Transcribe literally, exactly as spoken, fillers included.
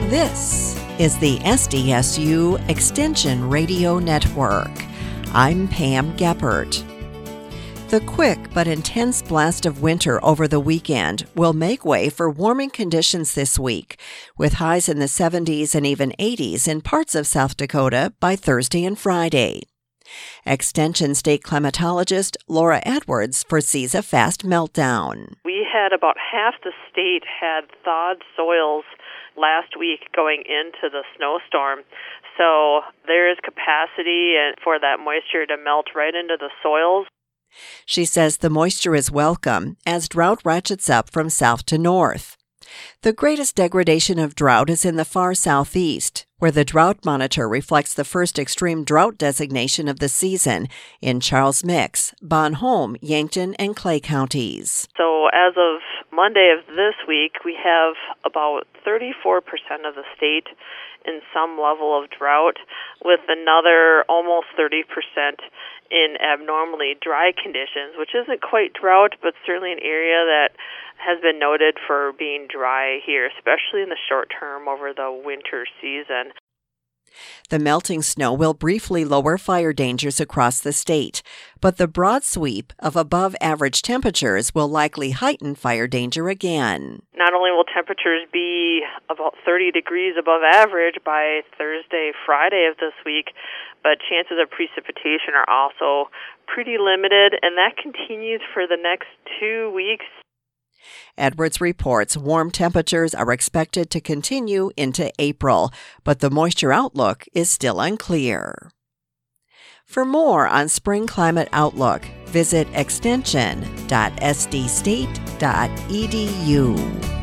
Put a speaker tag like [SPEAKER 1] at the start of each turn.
[SPEAKER 1] This is the S D S U Extension Radio Network. I'm Pam Geppert. The quick but intense blast of winter over the weekend will make way for warming conditions this week, with highs in the seventies and even eighties in parts of South Dakota by Thursday and Friday. Extension State climatologist Laura Edwards foresees a fast meltdown.
[SPEAKER 2] We had about half the state had thawed soils last week going into the snowstorm. So there is capacity for that moisture to melt right into the soils.
[SPEAKER 1] She says the moisture is welcome as drought ratchets up from south to north. The greatest degradation of drought is in the far southeast, where the Drought Monitor reflects the first extreme drought designation of the season in Charles Mix, Bon Homme, Yankton, and Clay counties.
[SPEAKER 2] So as of Monday of this week, we have about thirty-four percent of the state in some level of drought, with another almost thirty percent in abnormally dry conditions, which isn't quite drought, but certainly an area that has been noted for being dry here, especially in the short term over the winter season.
[SPEAKER 1] The melting snow will briefly lower fire dangers across the state, but the broad sweep of above-average temperatures will likely heighten fire danger again.
[SPEAKER 2] Not only will temperatures be about thirty degrees above average by Thursday, Friday of this week, but chances of precipitation are also pretty limited, and that continues for the next two weeks.
[SPEAKER 1] Edwards reports warm temperatures are expected to continue into April, but the moisture outlook is still unclear. For more on Spring Climate Outlook, visit extension dot s d state dot e d u.